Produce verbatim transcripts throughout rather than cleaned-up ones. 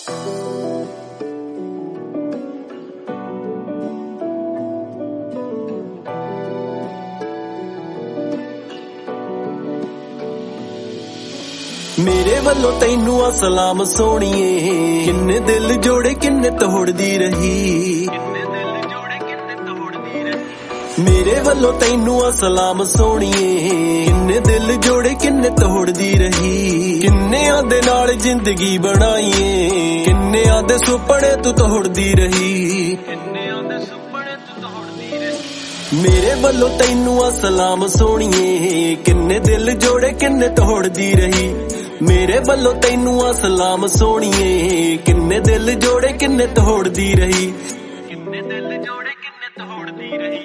मेरे वल्लों तैनू आ सलाम सोनिए, किन्ने दिल जोड़े किन्ने तोड़दी रही। मेरे वल्लों तैनू आ सलाम सोनिए, किन्ने दिल जोड़े किन्ने तोड़दी रही। किन्ने आदे नाल जिंदगी बनाईए, किन्ने आदे सुपने तू तोड़दी रही। मेरे वल्लों तैनू आ सलाम सोनिए, किन्ने दिल जोड़े किन्ने तोड़दी रही। मेरे वल्लों तैनू आ सलाम सोनिए, किन्ने दिल जोड़े किन्ने तोड़दी रही। किन्ने दिल जोड़े किन्ने तोड़दी रही।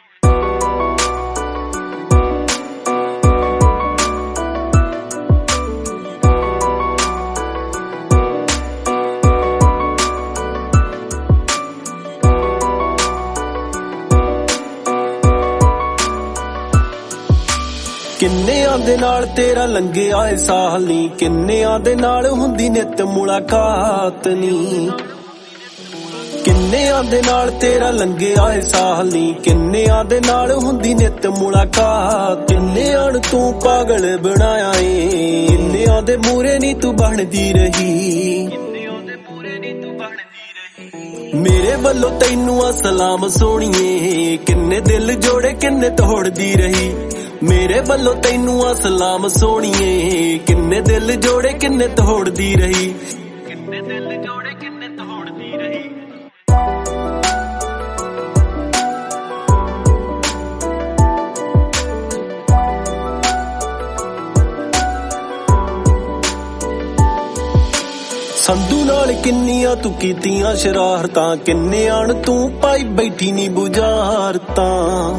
किन्नियां दे नाल तेरा लंघे आए साल नी, किन्नियां दे नाल हुंदी नित मुलाकात नी। किन्नियां दे नाल तेरा लंघे आए साल नी, किन्नियां दे नाल हुंदी नित मुलाकात। किन्नियां नूं तू पागल बनाया ए, किन्नियां दे मूरे नी तू बनदी रही। मेरे वल्लों तैनू आ सलाम सोनिए, किन्ने दिल जोड़े किन्ने तोड़दी रही। मेरे वल्लों तैनू आ सलाम सोनिए, किन्ने दिल जोड़े किन्ने तोड़दी रही। किन्ने दिल जोड़े किन्ने तोड़दी रही। संधू नाल किन्नियां तू कीतियां शरारतां, किन्नियां नूं तू पाई बैठी नी बुझारतां।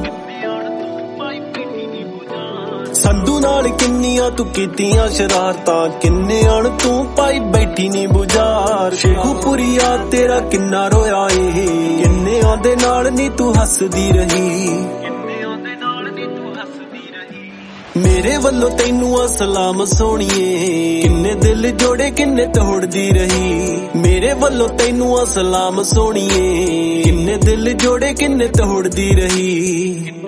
संधू नाल किन्नियां तू कीतियां शरारतां, किन्नियां नूं तू पाई बैठी नी बुझार। शेखूपुरिया तेरा किन्ना रोया ए, किन्नियां दे नाल नी तू हसदी रही। मेरे वल्लों तैनू आ सलाम सोनिए, किन्ने दिल जोड़े किन्ने तोड़दी रही। मेरे वल्लों तैनू आ सलाम सोनिए, किन्ने दिल जोड़े किन्ने तोड़दी रही।